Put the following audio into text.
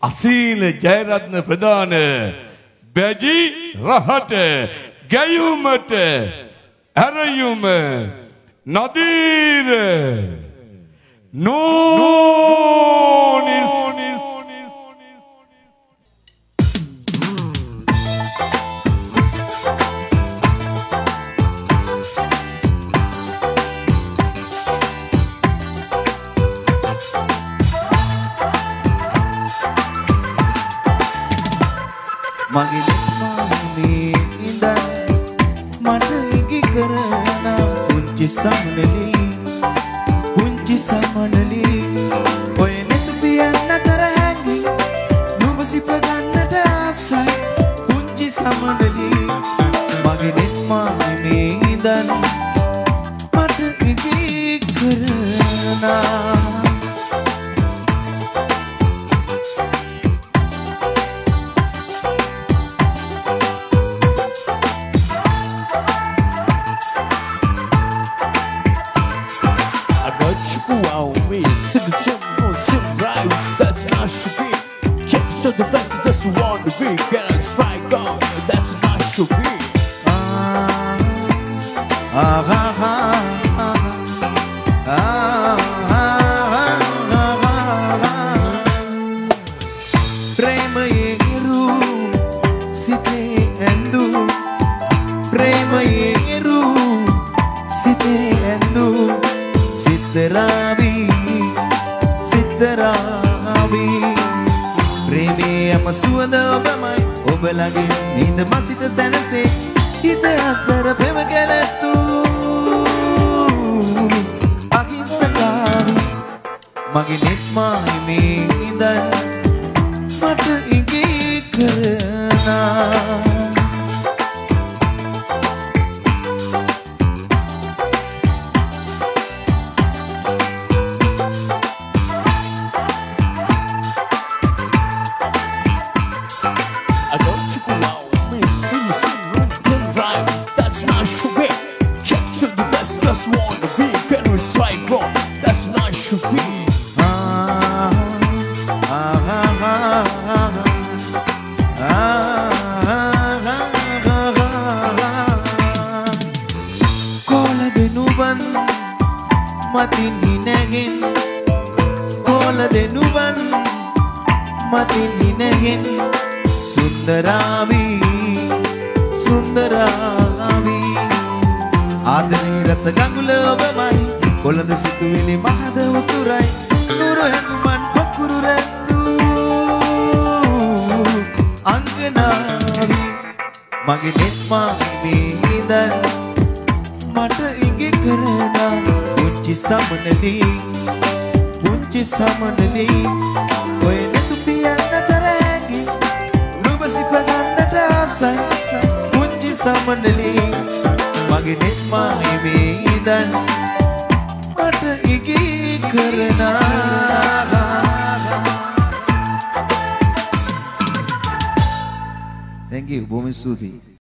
අසීල ජයරත්න ප්‍රධාන බැජි රහට ගැයුමට ඇරයුම නදීර නෝනිස් මගේ මානේ ඉඳන් මට ඉඟි කරන පුංචි සමනලි ඔය නෙතු පියන්න තර හැංගි නුඹ සිප ගන්නට ආසයි පුංචි සමනලි මගේ නෙත් මානේ ඉඳන් මට ඉඟි කරන The best just want to be get a strike on that's not should be premayeru site endu premayeru site endu sitaravi ප්‍රේමයම සුවඳ ඔබමයි ඔබලගේ නිඳ මසිත සැනසේ හිත අතර පෙම කැලැත්තු අහිංසකාවි මගේ නෙත් මාහිමේ ඉඳන් මට ඉඟි කරනා මතින් හිනැගෙන් කෝල දෙනුවන් මතින් හිනැගෙන් සුන්දරාවි ආදරේ රස ගඟුල ඔබමයි කොළඹ සිතුවිලි මහද උතුරයි නුරු හැඟුමන් පකුරු රැඳු අංගනාවි මගේ නෙත් මාහිමේ ඉඳන් මට ඉඟි කරනා පුංචි සමනලි ඔය නෙතු පියන්න තර හැඟි නුඹ සිප ගන්නට ආසයි පුංචි සමනලි මගේ නෙත් මාහිමේ ඉඳන් මට ඉඟි කරනා Thank you බොහොම ස්තුතියි